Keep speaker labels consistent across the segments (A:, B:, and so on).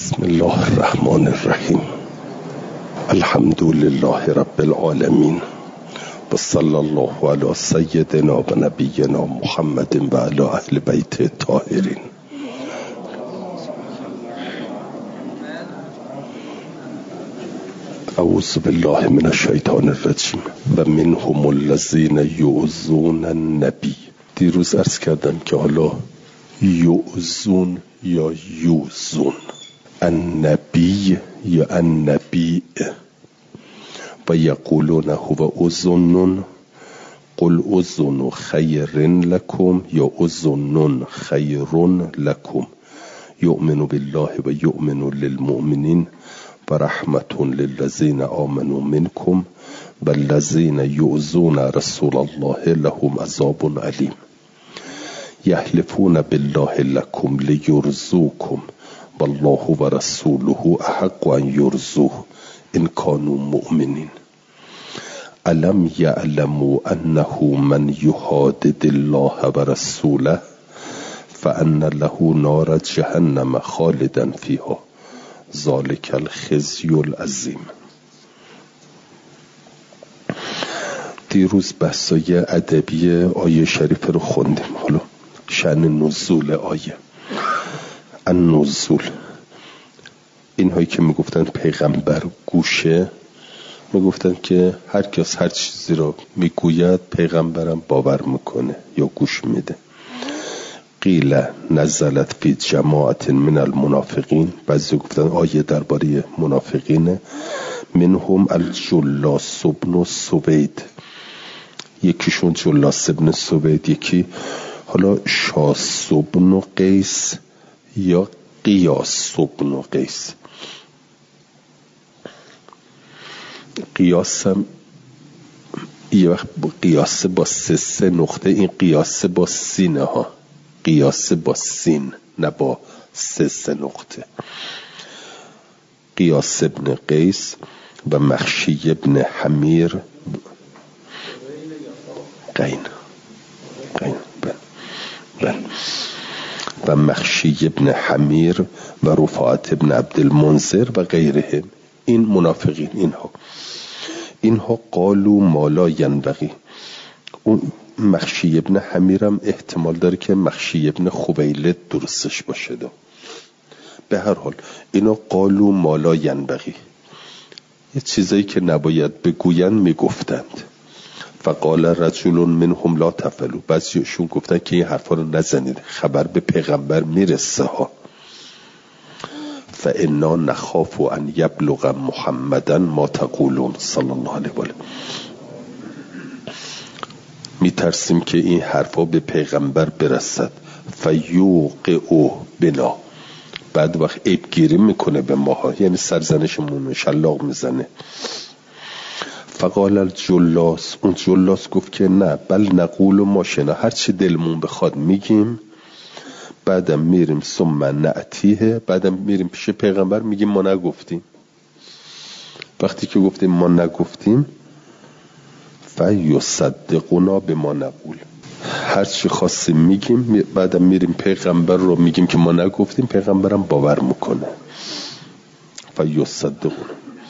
A: بسم الله الرحمن الرحیم. الحمد لله رب العالمین و صلی الله علی سیدنا و نبینا محمد و علی اهل بیت الطاهرین. اعوذ بالله من الشیطان الرجیم. و منهم الذین یؤذون النبی. دیروز عرض کردم که حالا یؤذون یا یوزون، النبی یا النبی، و یقولون هو اذن قل اذن خیر لکم یا اذن خیر لکم یؤمن بالله و یؤمن للمؤمنین و رحمت للذین آمنوا منکم و الذین یؤذون رسول الله لهم عذاب علیم. یحلفون بالله لکم لیرضوکم والله و رسوله احق ان یرضوه ان كانوا مؤمنین. الم یعلموا انه من یحادد الله و رسوله فان له نار جهنم خالدا فیها ذلک الخزی العظیم. دیروز بحثای ادبی آیه شریف رو خوندیم. حالا شأن نزول آیه، النزول، اینهایی که میگفتن پیغمبر گوشه، میگفتن که هر کس هر چیزی رو میگوید پیغمبرم باور میکنه یا گوش میده. قیل نزلت فی جماعت من المنافقین. بعضی گفتن آیه درباره منافقینه. منهم الجلاس بن سوید، یکیشون جلاس بن سوید، یکی حالا شاس بن قیس یا قیاس بن قیس. قیاس هم یه وقت قیاس با سه نقطه، این قیاس با سینه ها، قیاس با سین نه با سه نقطه. قیاس ابن قیس و مخشی ابن حمیر قین و مخشی ابن حمیر و رفاعت ابن عبد المنذر و غیرهم. این منافقین اینها قالوا ما لا ینبغی. اون مخشی ابن حمیرم احتمال داره که مخشی ابن خویلد درستش باشه. به هر حال اینا قالوا ما لا ینبغی، یه چیزایی که نباید بگوین میگفتند. فقال رجل منهم لا تفعلوا. بعضیشون گفتن که این حرفا رو نزنید، خبر به پیغمبر میرسه ها. فانا نخاف ان یبلغ محمدا ما تقولون صلی الله علیه و آله. میترسیم که این حرفا به پیغمبر برسد. فیوقعوا بنا، بعد وقت عیب گیری میکنه به ماها، یعنی سرزنشمون شلاق میزنه. فقال الجلاس، اون جلاس گفت که نه، بل نقول و ماشنا، هر چی دلمون بخواد میگیم، بعدم میریم ثم نأتیه، بعدم میریم پیش پیغمبر میگیم ما نگفتیم. وقتی که گفتیم ما نگفتیم، فیصدقونا بما نقول، هر چی خواستیم میگیم، بعدم میریم پیغمبر رو میگیم که ما نگفتیم، پیغمبرم باور میکنه. فیصدقونا.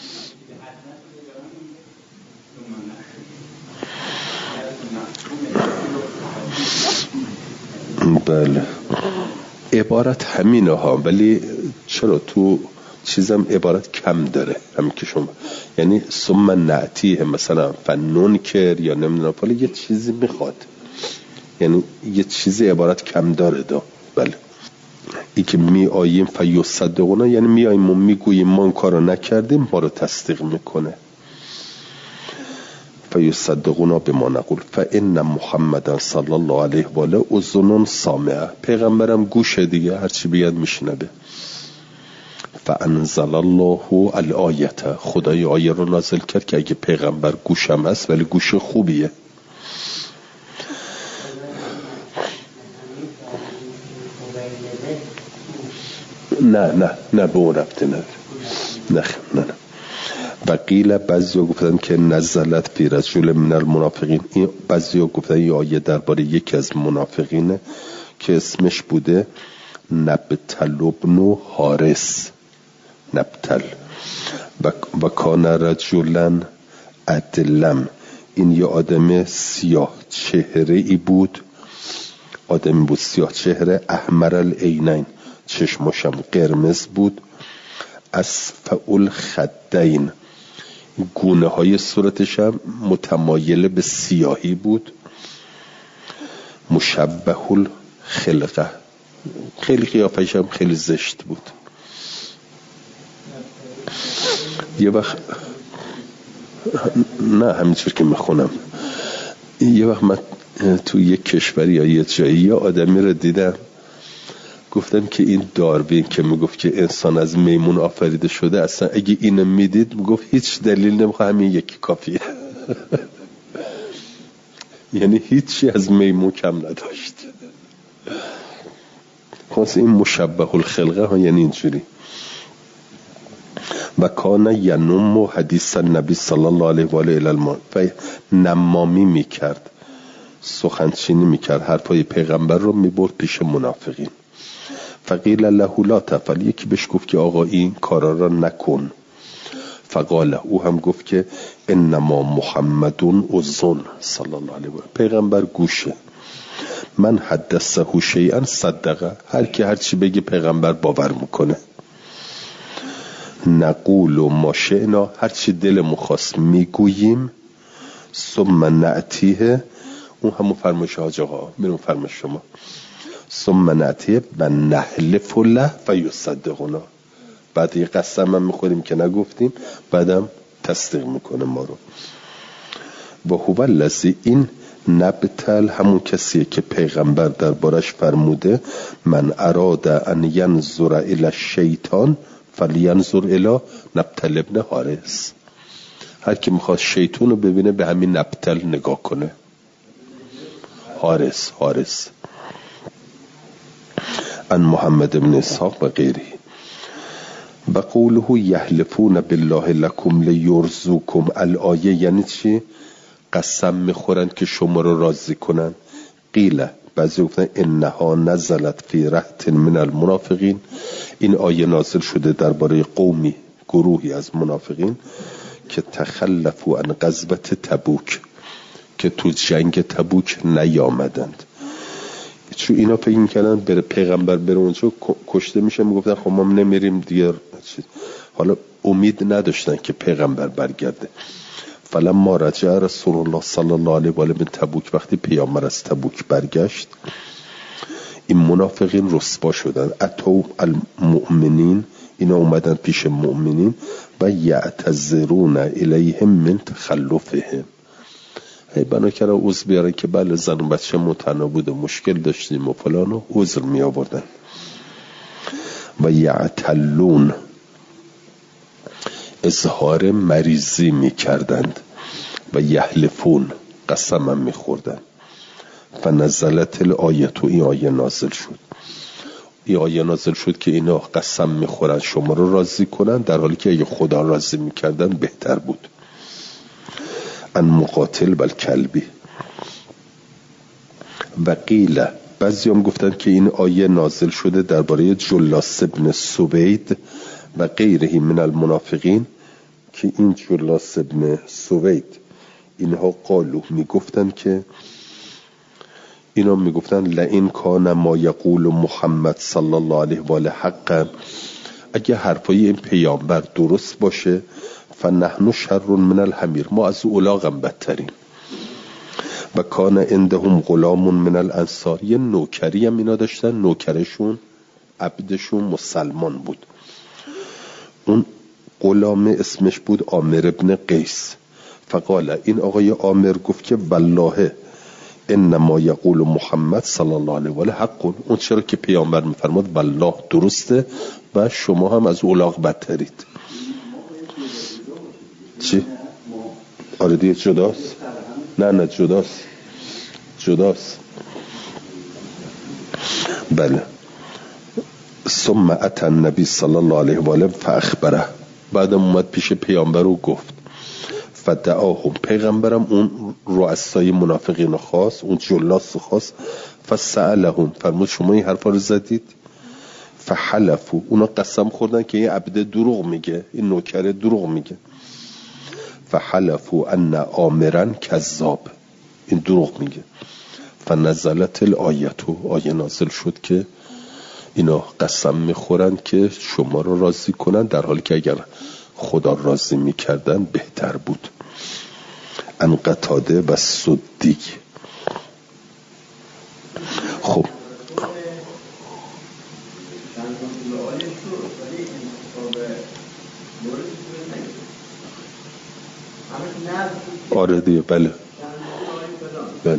A: بله، عبارت همینه ها، ولی چرا تو چیزم عبارت کم داره، همین که شما یعنی ثم نأتیه مثلا فننکر یا نمیدونم حالا یه چیزی میخواد، یعنی یه چیزی عبارت کم داره دا. بله، ای که می آییم فیصدقونا یعنی می آییم و میگوییم ما این کارو نکردیم، ما رو تصدیق میکنه. فیصدقونا بما نقول فان محمدا صلی الله علیه و آله اذن سامعه، پیغمبرم گوشه دیگه، هر چی بیاد میشنوه. فانزل الله الآیه، خدای آیه رو نازل کرد که اگه پیغمبر گوشم هست ولی گوش خوبیه. نه به اون ربطه نداره. نه. و قیل، بعضی ها گفتن که نزلت فی رجل من المنافقین. بعضی ها گفتن این آیه درباره یکی از منافقینه که اسمش بوده نبتل بن حارث. نبتل. و کان رجلا ادلم، این یه آدم سیاه چهره ای بود، آدمی بود سیاه چهره، احمر العینین، چشماشم قرمز بود، اصفع الخدین، گونه های صورتش هم متمایل به سیاهی بود، مشبه الخلقه، خیلی قیافش هم خیلی زشت بود. یه وقت نه همینطور که میخونم، یه وقت من تو یک کشوری یا یه جایی یه آدمی رو دیدم، گفتم که این داروین که میگفت که انسان از میمون آفریده شده، اصلا اگه اینو میدید میگفت هیچ دلیل نمیخواد، همین یکی کافیه. یعنی هیچی از میمون کم نداشت. خاص این مشبه الخلقه ها یعنی اینجوری. و کان ینم حدیث النبی صلی الله علیه و آله و نمامی میکرد، سخنچینی میکرد، حرفای پیغمبر رو میبرد پیش منافقین. فقیل له لا تفعل، یکی بهش گفت که آقا این کارا را نکن. فقال، او هم گفت که انما محمدون اذن صلی الله علیه و آله، پیغمبر گوشه، من حدثه شیئا صدقه، هر کی هر چی بگه پیغمبر باور میکنه. نقول و ما شئنا، هر چی دلمون خواست میگوییم، ثم نأتیه، اون همون فرمایش حاج آقا، میرون فرمایش شما، ثم نأتیه و نحلف له فیصدقنا، بعد یه قسم هم میخوریم که نگفتیم، بعدم تصدیق میکنه ما رو. و هو الذی، این نبتل همون کسیه که پیغمبر دربارش فرموده من اراد ان ینظر الی الشیطان فلینظر الی نبتل ابن حارث، هر کی میخواد شیطان رو ببینه به همین نبتل نگاه کنه. حارث ان محمد بن اسحاق و غیره. و قوله یحلفون بالله لکم لیرزوکم، الآیه یعنی چی؟ قسم میخورن که شما رو راضی کنن. قیله، بعضی گفتن انها نزلت فی رهط من المنافقین، این آیه نازل شده درباره قومی، گروهی از منافقین که تخلفوا عن غزوه تبوک، که تو جنگ تبوک نیامدند، چون اینا فکر می‌کردن بره پیغمبر بره اونجا کشته میشه، میگفتن خب ما نمیریم دیگه، حالا امید نداشتن که پیغمبر برگرده. فلما رجع رسول الله صلی الله علیه و آله من تبوک، وقتی پیامبر از تبوک برگشت، این منافقین رسوا شدن. اتو المؤمنین، اینا اومدن پیش مؤمنین و یعتذرون الیهم من تخلفهم، هی بنا کردن عذر بیارن که بله زن و بچه متنا بود و مشکل داشتیم و فلان، و عذر می آوردن. و یعتلون، اظهار مریضی می کردند. و یحلفون، قسم هم می خوردن. فنزلت الآیت، این آیه نازل شد. این آیه نازل شد که اینا قسم می خورن شما رو راضی کنن، در حالی که اگه خدا راضی می کردن بهتر بود. ان مقاتل بل کلبی. و قیل، بعضی هم گفتن که این آیه نازل شده درباره جلاس ابن سوید و غیره من المنافقین، که این جلاس ابن سوید اینها قالو، میگفتن که اینا میگفتن لئن کان ما یقول محمد صلی الله علیه و آله حقا، اگه حرفای این پیامبر درست باشه، فنحن شر من الحمیر، ما از الاغم بدترین. و کان عندهم غلام من الانصار، یه نوکری هم اینا داشتن، نوکرشون عبدشون مسلمان بود، اون غلام اسمش بود عامر ابن قیس. فقال، این آقای عامر گفت که والله انما یقول محمد صلی الله علیه و آله حق، اون چرا که پیامبر میفرماد والله درسته و شما هم از الاغ بدترید. چی؟ آره دیگه جداست؟ نه جداست. بله. ثم اتى النبی صلی الله علیه و آله فاخبره، بعدم اومد پیش پیامبر و گفت، فدعاهم، پیغمبرم اون رؤسای منافقین خواست، اون جلاس خواست، فسألهم، فرمود شما این حرفا رو زدید؟ فحلفوا، اونا قسم خوردن که این عبد دروغ میگه، این نوکر دروغ میگه. فحلفوا ان آمرا کذاب، این دروغ میگه. فنزلت الآیتو، آیه نازل شد که اینا قسم میخورن که شما رو راضی کنن، در حالی که اگر خدا راضی میکردن بهتر بود. ان قتاده و سدی. خب آره دیگه، بله بله.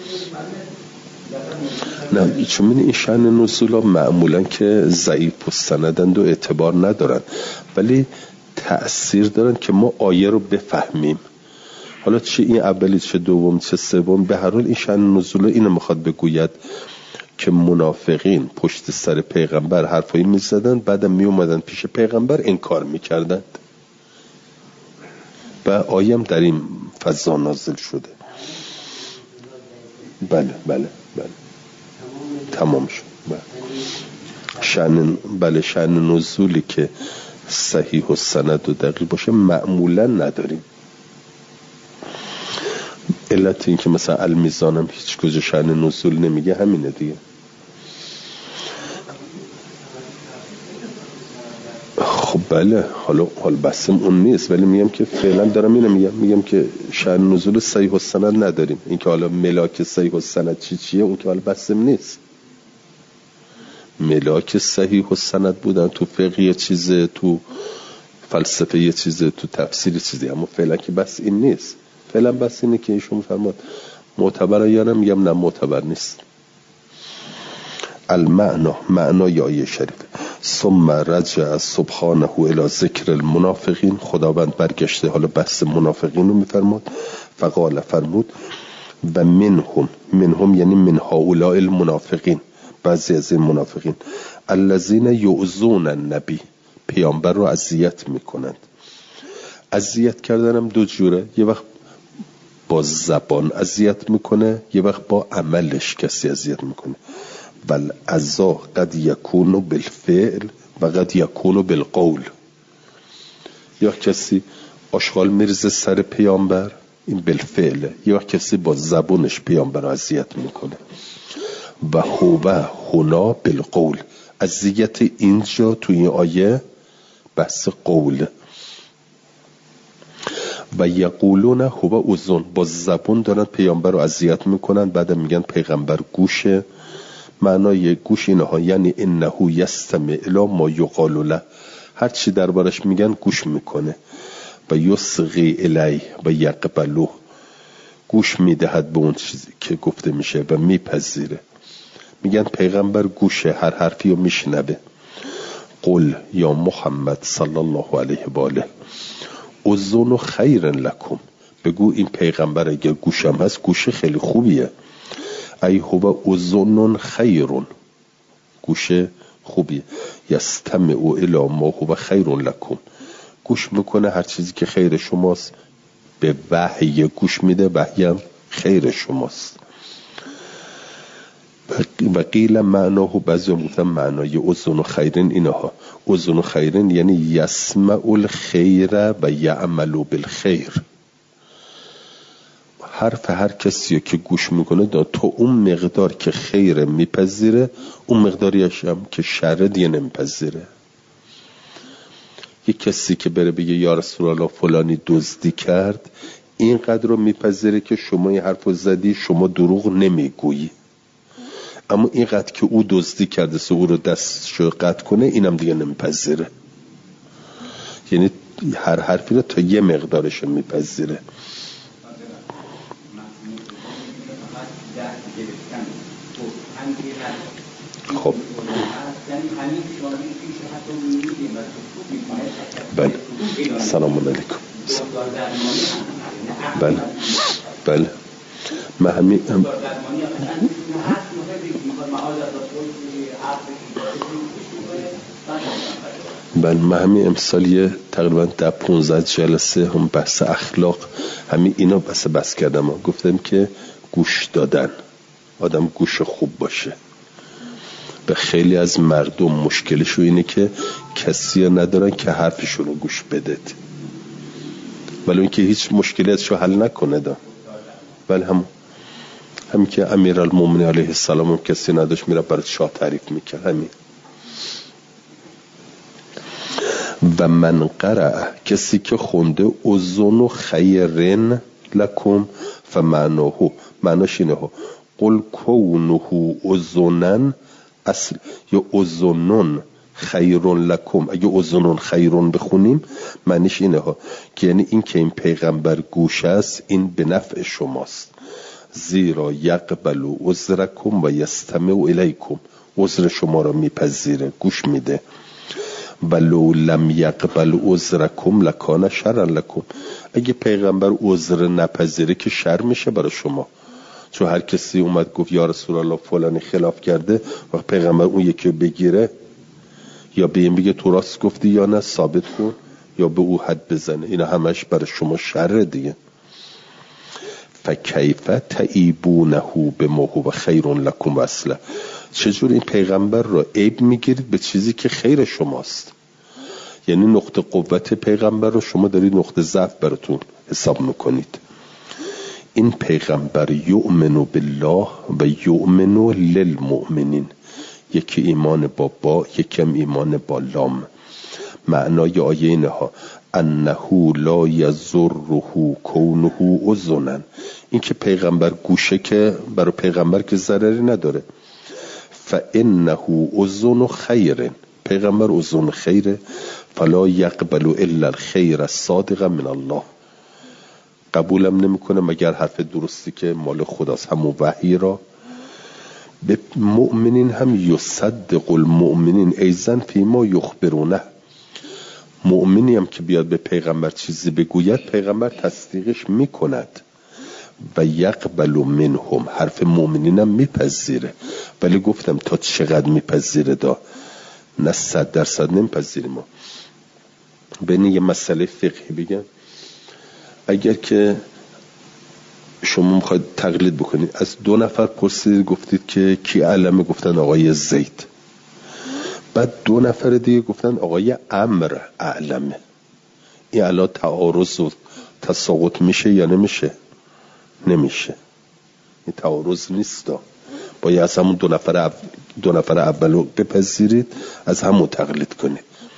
A: نه چون این شأن نزول ها معمولا که ضعیف و سندند و اعتبار ندارن، ولی تأثیر دارن که ما آیه رو بفهمیم. حالا چه این اولی چه دوم چه سوم، به هر حال این شأن نزول اینو میخواد بگوید که منافقین پشت سر پیغمبر حرفایی میزدن، بعدم میومدن پیش پیغمبر انکار میکردن و آیه هم در این فضا نازل شده. بله بله بله تمام شد. بله شأن نزولی که صحیح و سند و دقیق باشه معمولا نداریم. علت این که مثلا المیزان هم هیچ کجا شأن نزول نمیگه همینه دیگه. خب بله، حالا بحثم اون نیست، ولی میگم که فعلا دارم اینو میگم که شأن نزول صحیح و سند نداریم. این که حالا ملاک صحیح و سند چیه اون که حالا بحثم نیست. ملاک صحیح و سند بودن تو فقه یه چیزه، تو فلسفه یه چیزه، تو تفسیر چیزی، اما فعلا که بس این نیست. فعلا بس اینه که ایشون فرماد معتبر یا نه، میگم نه معتبر نیست. المعنا، معنای آیه شریف. ثم رجع سبحانه الی ذکر المنافقین، خداوند برگشته حالا بحث منافقین رو میفرماد. فقال، فرمود و منهم یعنی من هؤلاء المنافقین، بعضی از این منافقین، الذین یؤذون النبی، پیامبر رو اذیت میکنند. اذیت کردن هم دو جوره، یه وقت با زبان اذیت میکنه، یه وقت با عملش کسی اذیت میکنه. بل اذا قد یکون بالفعل و قد یکون بالقول. یا کسی آشغال میرزه سر پیامبر، این بالفعله، یا کسی با زبانش پیامبر رو اذیت میکنه. و هو هنا بالقول، اذیت اینجا تو این آیه بحث قول. و یقولون هو اذن، با زبان دارن پیامبر رو اذیت میکنن، بعد میگن پیغمبر گوشه. معنای گوش اینها یعنی انه یستمع الی ما یقال له، هر چی دربارش میگن گوش میکنه. و یصغی الی و یقبلو، گوش میدهد به اون چیزی که گفته میشه و میپذیره. میگن پیغمبر گوشه، هر حرفی رو میشنوه. قل یا محمد صلی الله علیه و آله اذن خیر لکم، بگو این پیغمبر اگه گوشم هست گوشه خیلی خوبیه. ای هو اذن خیرون، گوشه خوبیه. یستمع الی ما هو خیر لکم، گوش میکنه هر چیزی که خیر شماست. به وحی گوش میده، وحی هم خیر شماست. و قیل معناه، بعضی هم گفتن معنای اذن خیرین اینها. اذن خیرین یعنی یسمع الخیر و یعمل بالخیر. حرف هر کسی که گوش میکنه تا اون مقدار که خیر میپذیره، اون مقداریش هم که شر دیگه نمیپذیره. یک کسی که بره بگه یا رسول الله فلانی دزدی کرد، اینقدر رو میپذیره که شما این حرف رو زدی، شما دروغ نمیگویی. اما اینقدر که او دزدی کرده سو او رو دستشو قطع کنه، اینم دیگه نمیپذیره. یعنی هر حرفی رو تا یه مقدارش رو میپذیره. خب بله، سلام علیکم. بله بله، من همین بله، من همین امسال یه تقریبا 15 جلسه هم بحث اخلاق همین اینا بحث کردم. گفتم که گوش دادن، آدم گوش خوب باشه. به خیلی از مردم مشکلشون اینه که کسی ندارن که حرفشون رو گوش بدید، ولی این که هیچ مشکلی ازشو حل نکنه دا. ولی همین که امیرالمومنین علیه السلام هم کسی نداشت میره برای شاه تعریف میکرد. همین. و من قرأ، کسی که خونده اذن خیرن لکم فمعناه، معناش اینه قل کونه اذنن اصل یا اذنن خیرون لکم. اگه اذنن خیرون بخونیم معنیش اینه که یعنی این که این پیغمبر گوش است این به نفع شماست، زیرا یقبل عذرکم و یستمع الیکم، عذر شما را میپذیره، گوش میده. ولو لم یقبل عذرکم لکان شرا لکم، اگه پیغمبر عذر نپذیره که شر میشه برای شما. چون هر کسی اومد گفت یا رسول الله فلانی خلاف کرده، وقت پیغمبر اون یکی بگیره یا به این بگه تو راست گفتی یا نه ثابت کن، یا به او حد بزنه، اینا همش برای شما شر دیگه. فکیف تعیبونه بما هو خیر لکم اصلا، چجور این پیغمبر را عیب میگیرید به چیزی که خیر شماست؟ یعنی نقطه قوت پیغمبر رو شما دارید نقطه ضعف براتون حساب میکنید. این پیغمبر یؤمن بالله و یؤمن للمؤمنین، یکی ایمان با یکی هم ایمان با لام. معنای آیه اینه انه لا یضره کونه اذنا، این که پیغمبر گوشه که برای پیغمبر که ضرری نداره. فانه اذن خیر، پیغمبر اذن خیره. فلا یقبل الا الخیر الصادق من الله، قبولم نمیکنه مگر حرف درستی که مال خداست، همون وحی را. به مؤمنین هم یصدق المؤمنین ایضا فیما یخبرونه، مؤمنی هم که بیاد به پیغمبر چیزی بگوید پیغمبر تصدیقش میکند. و یقبل منهم، حرف مؤمنین هم میپذیره، ولی گفتم تا چقدر میپذیره دا، نه 100% نمیپذیریم ما. بین یه مسئله فقهی بگم، اگر که شما میخواید تقلید بکنید، از 2 نفر پرسید گفتید که کی علمه، گفتن آقای زید. بعد 2 نفر دیگه گفتن آقای عمرو اعلمه. این الان تعارض و تساقط میشه یا نمیشه؟ نمیشه، این تعارض نیست. باید از همون 2 نفر اولو بپذیرید، از همون تقلید کنید.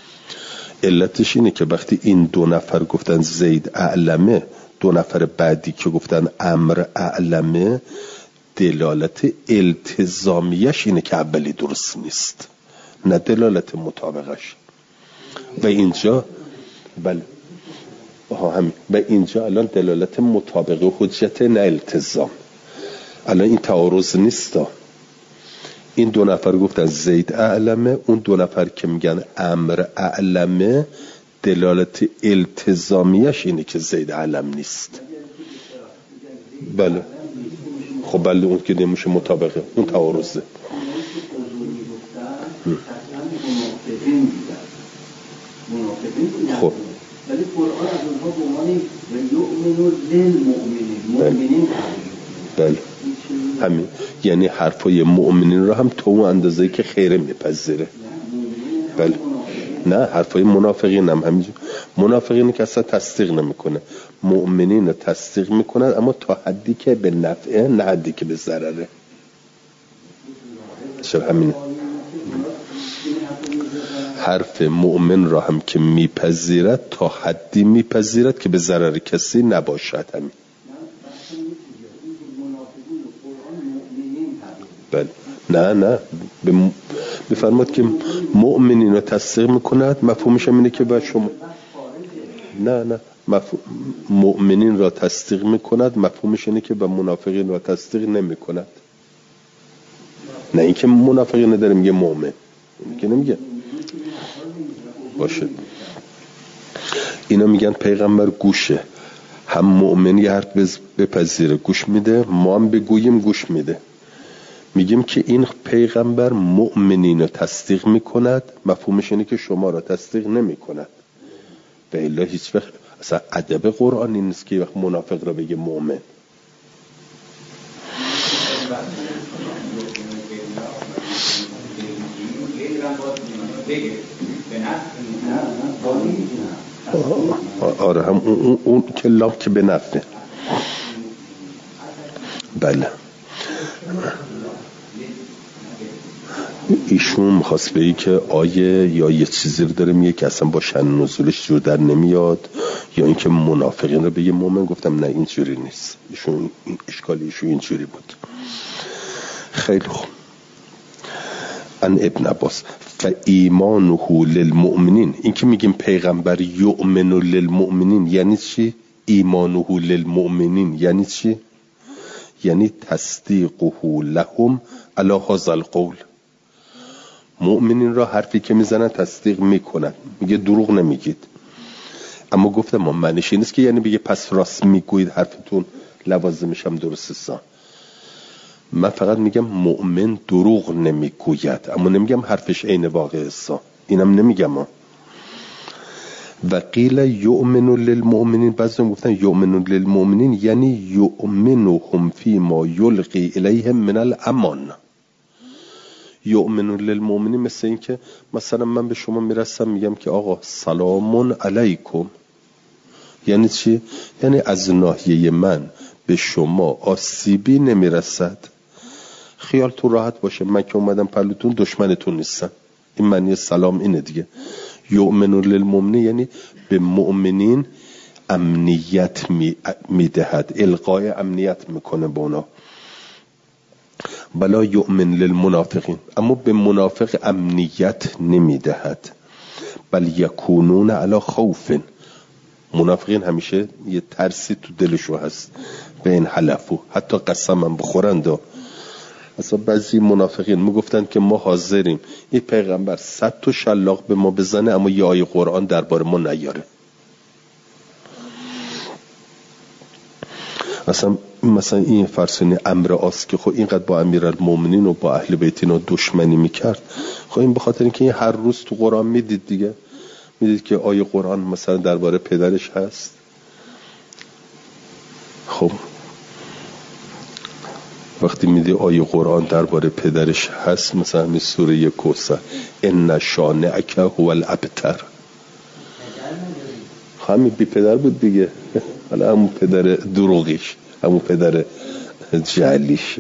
A: علتش اینه که وقتی این 2 نفر گفتن زید اعلمه، 2 نفر بعدی که گفتن عمرو اعلمه، دلالت التزامیش اینه که اولی درست نیست، نه دلالت مطابقش. و اینجا بله همین، و اینجا الان دلالت مطابقه و حجت، نه التزام. الان این تعارض نیست. این 2 نفر گفتن زید اعلمه، اون 2 نفر که میگن عمرو اعلمه، دلالت التزامیش اینه که زید اعلم نیست. بله خب بله، اون که نمیشه مطابقه، اون تعارضه. خب
B: ولی قرآن از اونها به عنوان یؤمن للمؤمنین، مؤمنین
A: بله همین، یعنی حرفای مؤمنین رو هم تو اون اندازه‌ای که خیره میپذیره. بله نه، حرفای منافقین هم همینجور. منافقین که اصلا تصدیق نمیکنه، مؤمنین تصدیق میکنن، اما تا حدی که به نفعه، نه حدی که به ضرره. چرا همینه، حرف مؤمن را هم که میپذیرد تا حدی میپذیرد که به ضرر کسی نباشد. همین بله نه بفرماد که مؤمنین را تصدیق میکند، مفهومش هم اینه که با شما نه مؤمنین را تصدیق میکند، مفهومش اینه که با منافقین را تصدیق نمیکند. نه اینکه منافقین نداره میگه مؤمن، اینکه نمیگه باشه. اینا میگن پیغمبر گوشه، هم مؤمن یه حرف بپذیره گوش میده، ما هم بگوییم گوش میده. میگیم که این پیغمبر مؤمنین رو تصدیق میکند، مفهومش اینه که شما را تصدیق نمیکند. به الا هیچ وقت اصلا ادب قرآنی نیست که وقت منافق را بگه مؤمن.
B: بگه به نفع
A: آره هم اون که لام که به نفع. بله ایشون میخواست بگه که آیه یا یه چیزی رو داره میگه که اصلا با شأن نزولش جور در نمیاد، یا اینکه منافقین رو بگه مومن. گفتم نه اینجوری نیست، ایشون اشکالی ایشون اینجوری بود. خیلی خوب. ان ابن عباس فایمانه للمؤمنین، این که میگیم پیغمبر یؤمن للمؤمنین یعنی چی؟ ایمانه للمؤمنین یعنی چی؟ یعنی تصدیقه لهم علی هذا القول. مؤمنین را حرفی که میزنن تصدیق میکنن، میگه دروغ نمیگید. اما گفتم ما معنیش این نیست که یعنی بگه پس راست میگوید، حرفتون لوازمش هم درسته. من فقط میگم مؤمن دروغ نمیگوید، اما نمیگم حرفش عین واقع است. اینم نمیگم. و قیل یؤمن للمؤمنین، بعضی گفتن یؤمن للمؤمنین یعنی یؤمنهم فی ما یلقی الیهم من الامان. یؤمن للمؤمنین مثل این که مثلا من به شما میرسم میگم که آقا سلام علیکم، یعنی چی؟ یعنی از ناحیه من به شما آسیبی نمیرسد، خیالتون راحت باشه، من که اومدم پلوتون دشمنتون نیستم. این معنی سلام اینه دیگه. یؤمن للمؤمنین یعنی به مؤمنین امنیت میدهد، القای امنیت میکنه به اونا. بلا یؤمن للمنافقین، اما به منافق امنیت نمیدهد. بل یکونون علی خوف، منافقین همیشه یه ترسی تو دلشو هست، به این حلفو حتی قسم هم بخورند. اصلا بعضی منافقین میگفتن که ما حاضریم این پیغمبر 100 تا شلاق به ما بزنه اما یه آیه قرآن درباره ما نیاره. مثلا این فرسونی امر آس که خب اینقدر با امیرالمومنین و با اهل بیت اینا دشمنی میکرد، خب این به خاطر اینکه این هر روز تو قرآن میدید دیگه، میدید که آیه قرآن مثلا درباره پدرش هست. خب وقتی میدی آیه قرآن درباره پدرش هست، مثلا همین سوره کوثر ان شانئک هو الابتر، همین بی پدر بود دیگه، حالا همون پدر دروغیش، همون پدر جعلیش.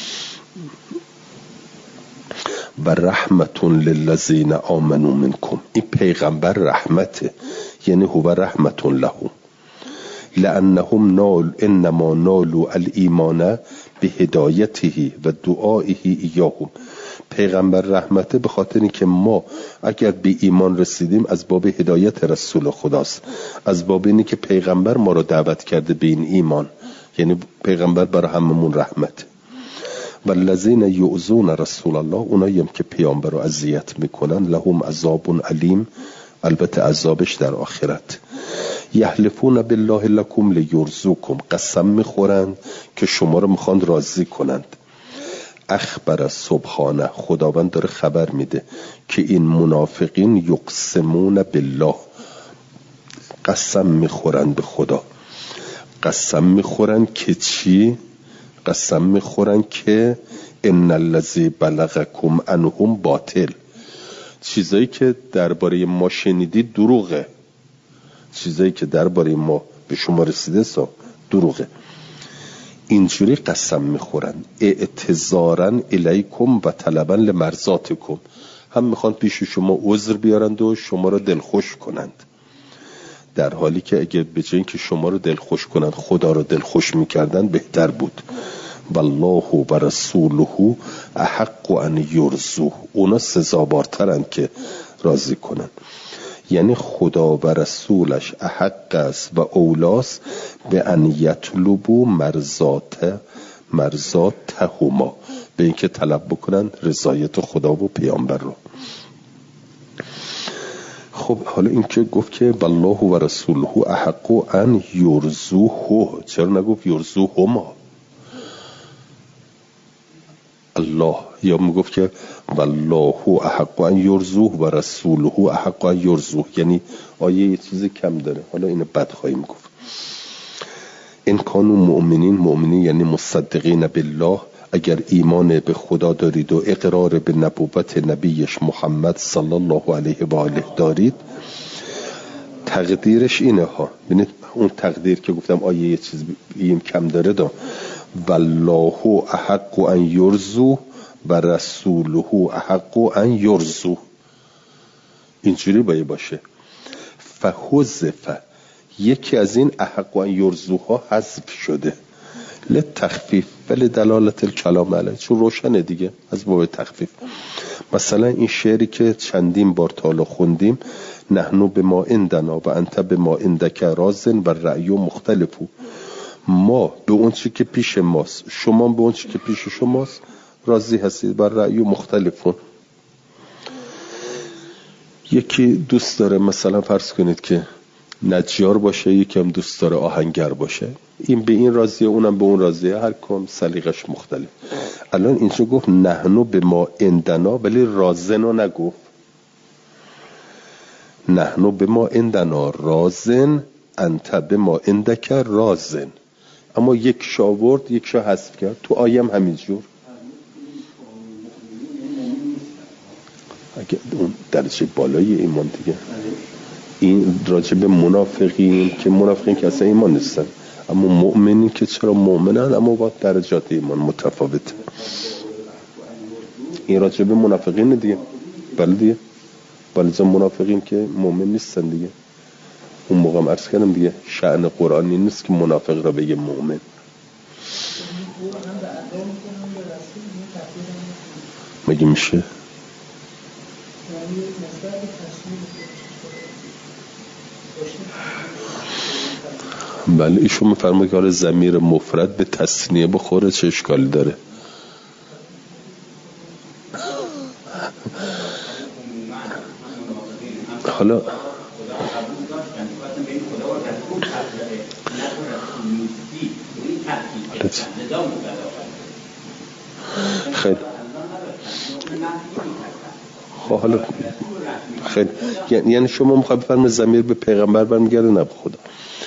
A: و رحمت للذین آمنوا منکم، این پیغمبر رحمته، یعنی هو رحمت لهم لانهم انما نالوا الایمان بهدایته و دعائه ایاهم. پیغمبر رحمته به خاطر اینکه ما اگر به ایمان رسیدیم از باب هدایت رسول خداست، از باب اینی که پیغمبر ما رو دعوت کرده به این ایمان، یعنی پیغمبر برای هممون رحمت. والذین یؤذون رسول الله، اونایی هم که پیامبر رو اذیت میکنن، لهم عذاب علیم، البته عذابش در آخرت. یحلفون بالله لکم لیرزوکم، قسم میخورند که شما رو میخوان راضی کنند. اخبر سبحانه، خداوند داره خبر میده که این منافقین یقسمون بالله، قسم میخورن به خدا. قسم میخورن که چی؟ قسم میخورن که ان الذی بلغکم عنهم باطل، چیزایی که درباره ما شنیدید دروغه، چیزایی که درباره ما به شما رسیده دروغه. اینجوری قسم میخورن اعتذارا الیکم و طلبا لمرضاتکم، هم میخوان پیش شما عذر بیارند و شما رو دلخوش کنند، در حالی که اگه به جای اینکه شما رو دلخوش کنند خدا رو دلخوش میکردن بهتر بود. والله و رسوله احق ان یرضوه، اونا سزاوارترن که راضی کنن. یعنی خدا و رسولش احق است و اولاست به ان یطلبوا مرضاتهما، به اینکه طلب بکنن رضایت خدا و پیامبر رو. خب حالا این که گفت که والله و رسوله احق ان یرضوه، چرا نگفت یرضوهما؟ الله یا میگفت که والله احق ان یرضوه و رسوله احق ان یرضوه، یعنی آیه یه چیزی کم داره. حالا اینو بعد خواهیم گفت. ان کانوا مؤمنین، مؤمنین یعنی مصدقین بالله اگر ایمان به خدا دارید و اقرار به نبوت نبیش محمد صلی الله علیه و آله دارید، تقدیرش اینه ها. ببینید اون تقدیر که گفتم آیه یه چیز کم داره دا والله احق ان یرزو و رسوله احق ان یرزو، اینجوری باید باشه. فحذف، یکی از این احق ان یرزوها حذف شده لتخفیف ولی دلالت الکلام علیه، چون روشنه دیگه از باب تخفیف. مثلا این شعری که چندین بار تالا خوندیم، نحنو به ما عندنا و انت به ما عندک رازن و رأی مختلفو، ما به اون چی که پیش ماست، شما به اون چی که پیش شماست راضی هستید، و رأی مختلفون. یکی دوست داره مثلا فرض کنید که نجار باشه، یکی هم دوست داره آهنگر باشه، این به این راضیه اونم به اون راضیه، هر کم سلیقش مختلف. الان اینجا گفت نحنو به ما عندنا ولی رازنو نگفت، نحنو به ما عندنا رازن انت به ما عندک رازن، اما یک شا ورد یک شا حذف کرد. تو آیم همینجور اگه اون درجه بالای ایمان دیگه، این راجع به منافقین که منافقین که اصلا ایمان نیستن، اما مؤمنین که چرا مؤمنن اما با درجات ایمان متفاوته. این راجع به منافقین دیگه، بله دیگه، بله منافقین که مؤمن نیستن دیگه. اون موقع هم عرض کردم دیگه شأن قرآنی نیست که منافق را بگه مؤمن. مگه میشه؟ بله ایشون میفرمه که ضمیر مفرد به تثنیه بخوره چه اشکالی داره؟ حالا خیلی حالا خیلی یعنی شما میخواد بفرمه ضمیر به پیغمبر برمیگرده نه به خدا.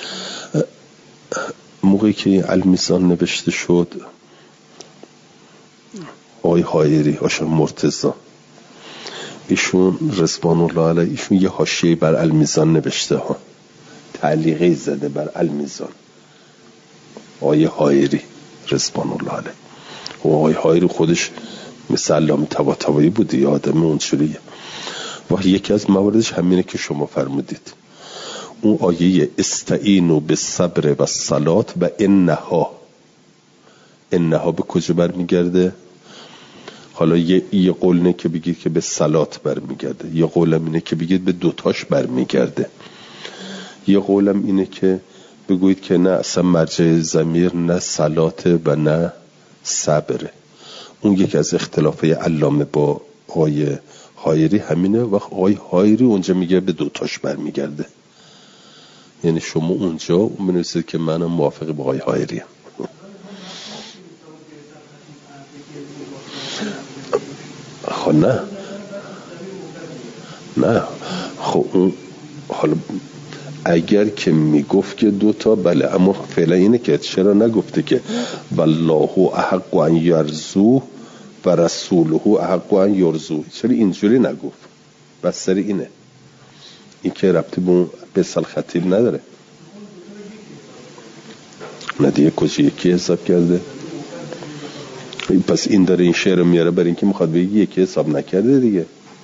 A: موقعی که المیزان نوشته شد، آقای حایری آشان مرتضی ایشون رضوان الله علیه، ایشون یه حاشیه بر المیزان نوشته ها، تعلیقی زده بر المیزان، آقای حایری رضوان الله علیه. و آقای حایری خودش مثل علامه طباطبایی بود، یه آدم اونجوریه. و یکی از مواردش همینه که شما فرمودید، اون آیه استعینوا بالصبر و الصلات و انها به کجا برمیگرده؟ حالا یه قول اینه که بگید که به صلات برمیگرده، یه قولم اینه که بگید به دوتاش برمیگرده، یه قولم اینه که بگوید که نه اصلا مرجع ضمیر نه صلاته و نه صبره. اون یکی از اختلافه علامه با آقای حایری همینه و آقای حایری اونجا میگه به دوتاش برمیگرده. یعنی شما اونجا بنویسید که منم موافق با آقای حایری ام. خب نه خب اون حالا اگر که میگفت که دوتا بله، اما فعلا اینه که چرا نگفته که والله احق ان یرزو و رسوله احق ان یرزو؟ چرا اینجوری نگفت؟ بس سری اینه، این که ربطی به اون بسال خطیب نداره. ندیه کجی یکی حساب کرده؟ پس این داره این شعر میاره برای اینکه میخواد بگه یکی حساب نکرده دیگه.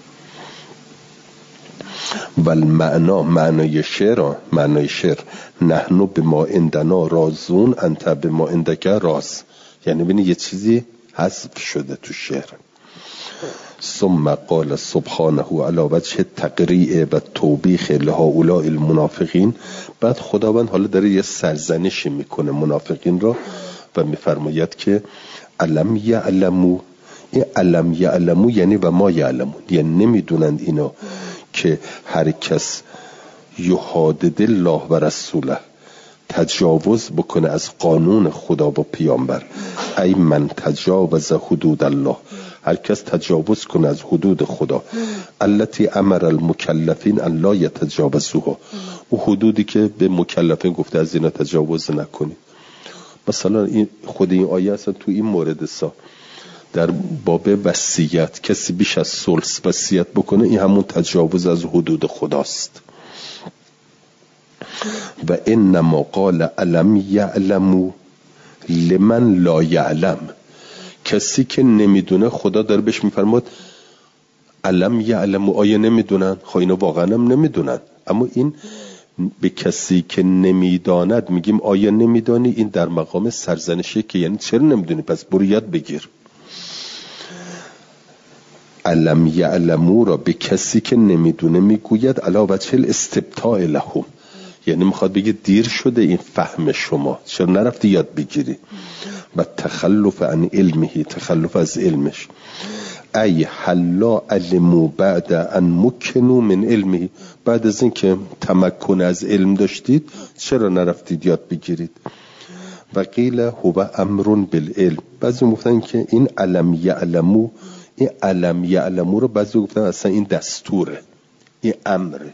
A: والمعنا معنای شعر نحنو به ما عندنا رازون انت به ما عندک راز، یعنی ببین یه چیزی حذف شده تو شعر. ثم قال سبحانه علی وجه تقریع و توبیخ لهؤلاء المنافقین. بعد خداوند حالا داره یه سرزنشی میکنه منافقین را و میفرماید که علم یعلمو، این علم یعلمو یعنی و ما یعلمون، یعنی نمیدونند اینا که هر کس یحادد الله و رسوله تجاوز بکنه از قانون خدا و پیامبر، ای من تجاوز حدود الله، هر کس تجاوز کنه از حدود خدا، التي امر المکلفین ان لا یتجاوزوها، او حدودی که به مکلفین گفته از اینا تجاوز نکنی. مثلا این خود این آیه اصلا تو این مورد در باب وصیت کسی بیش از ثلث وصیت بکنه این همون تجاوز از حدود خداست. و انما قال الم یعلموا لمن لا یعلم، کسی که نمیدونه خدا داره بهش میفرماد الم یعلموا، آیا نمیدونن؟ خب اینا واقعا هم نمیدونن، اما این به کسی که نمیداند میگیم آیا نمیدانی، این در مقام سرزنشه که یعنی چرا نمیدونی پس برو یاد بگیر. الم یعلموا را به کسی که نمیدونه میگوید علاوه چل استبطاء لهم، یعنی میخواد بگه دیر شده این فهم شما، چرا نرفتی یاد بگیری. و تخلف عن علمه، تخلف از علمش، ای حلا علمو بعد ان مکنو من علمه، بعد از این که تمکن از علم داشتید چرا نرفتید یاد بگیرید. و قیل هو امر بالعلم، بعضی گفتن که این علم یعلمو، این علم یعلمو رو بعضی گفتن اصلا این دستوره، این امره،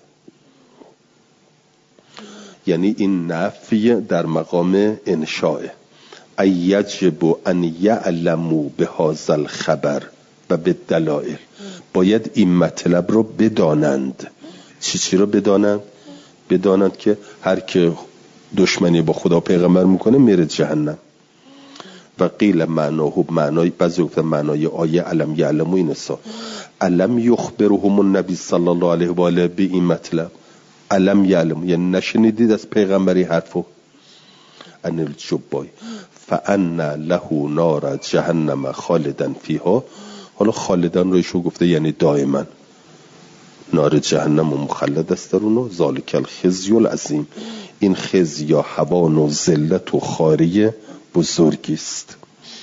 A: یعنی این نفی در مقام انشاء. ای یجب ان یعلمو بهذا الخبر و به دلائل، باید این مطلب رو بدانند. چی رو بدانند؟ بدانند که هر که دشمنی با خدا پیغمبر میکنه میره جهنم. و قیل معناه، معنای بعضی گفتن معنای آیه علم یعلمو این است، علم یخبرهم النبی صلی الله علیه و آله به این مطلب، علم یعلمو یعنی نشنیدید از پیغمبری حرفو، ان الجبای فان له نار جهنم خالدا فیها، حالا خالدن رو ایشو گفته یعنی دائما، نار جهنم و مخلد است در اونو، ذالک الخزی العظیم، این خزی یا هوان و ذلت و خاری بزرگی است.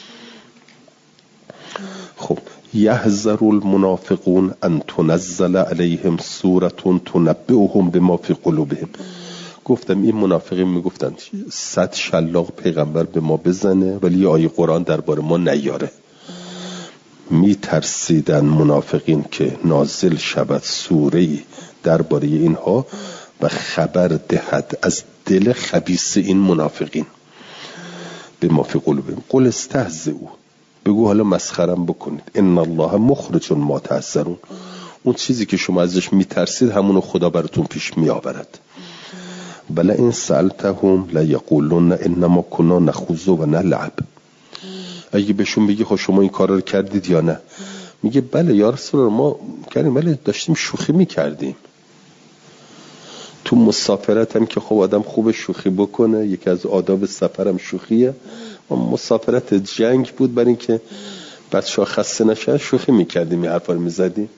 A: خب یحذر المنافقون ان تنزل علیهم سوره تنبئهم بما فی قلوبهم، گفتم این منافقین میگفتن 100 شلاق پیغمبر به ما بزنه ولی یه آیه قرآن درباره ما نیاره. میترسیدن منافقین که نازل شود سوره‌ای درباره اینها و خبر دهد از دل خبیث این منافقین. به ما فی قلوبهم قل استهزئوا، بگو حالا مسخرم بکنید، ان الله مخرج ما تحذرون، اون چیزی که شما ازش میترسید همونو خدا براتون پیش میآورد. بلا این سألتهم لیقولون انما كنا نخوض و نلعب، اگه بهشون بگی خب شما این کارا رو کردید یا نه، میگه بله یا رسول الله ما کردیم، بله داشتیم شوخی میکردیم. تو مسافرت هم که خب آدم خوب شوخی بکنه، یکی از آداب سفرم شوخیه، مسافرت جنگ بود برای اینکه بچه‌ها خسته نشن شوخی میکردیم، این حرفا رو میزدیم.